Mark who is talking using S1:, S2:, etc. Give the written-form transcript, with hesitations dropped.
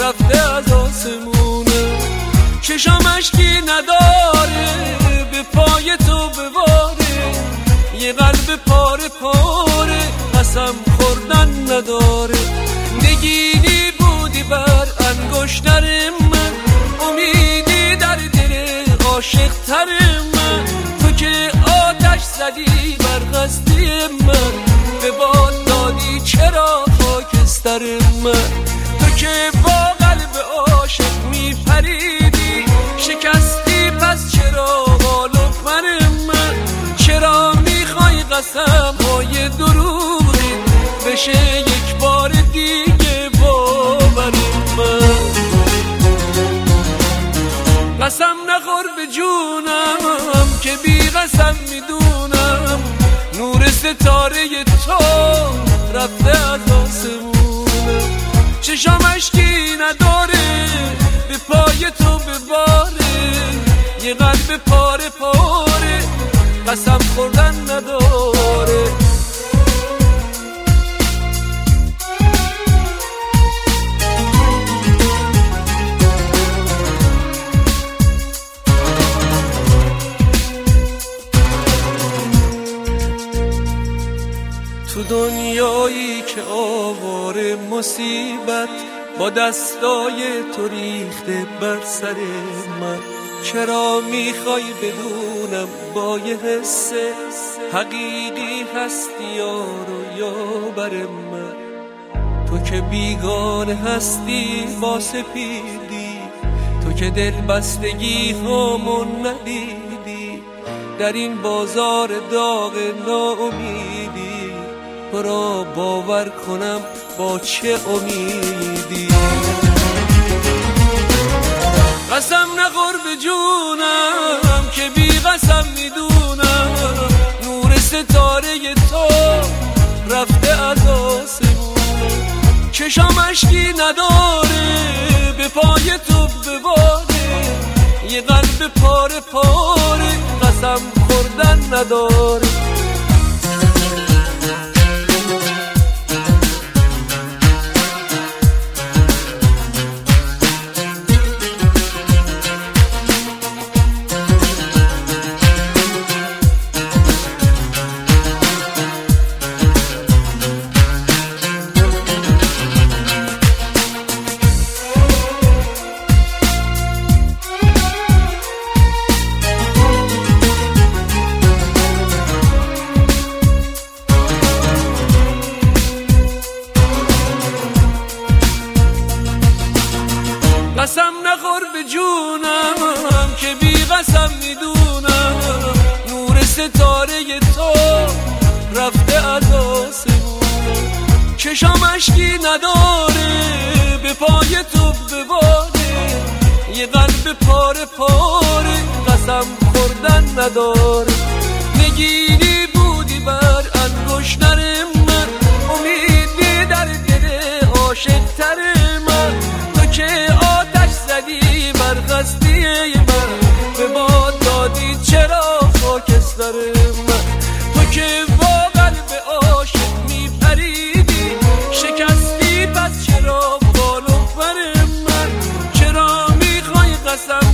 S1: رفته از آسمونه. چشام اشکی نداره به پای تو بباره، یه قلب پاره پاره قسم خوردن نداره. نگینی بودی بر انگشتر من، امیدی در دل عاشق تر من. تو که آتش زدی بر قصدی من، به باد دادی چرا خاکستر من. تو که با قلب عاشق میپریدی، شکستی پس چرا غالب من. چرا میخوای قسم های دروغی بشه یک بار دیگه باور من. قسم نخور به جونم که بی قسم میدونم، نور ستاره تو رفته از آسمونه. چشام اشکی نداره به پای تو بباره، یه قلب پاره پاره قسم خوردن نداره. تو دنیایی که آواره مصیبت با دستای تو ریخته بر سر من، چرا میخوای بدونم با یه حس حقیقی هستی یارو یا بر من. تو که بیگانه هستی با سپیدی، تو که دل بستگی همون ندیدی، در این بازار داغ ناامیدی تو را باور کنم با چه امیدی. قسم نخور به جونم که بی قسم میدونم، نور ستاره تو رفته از آسمونه. چشام اشکی نداره به پای تو بباره، یه قلب پاره پاره قسم خوردن نداره. قسم نخور به جونم که بی قسم میدونم، نور ستاره تو رفته از آسمونه. چشام اشکی نداره به پای تو بباره، یه قلب پاره پاره قسم خوردن نداره. نگینی بودی بر انگشتر من، امیدی در دل عاشق تر من. تو که آتش زدی بر قصدی من، به باد دادی چرا خاکستر من. تو که با قلب عاشق میپریدی، شکستی پس چرا بالو بر من. چرا میخوای قسم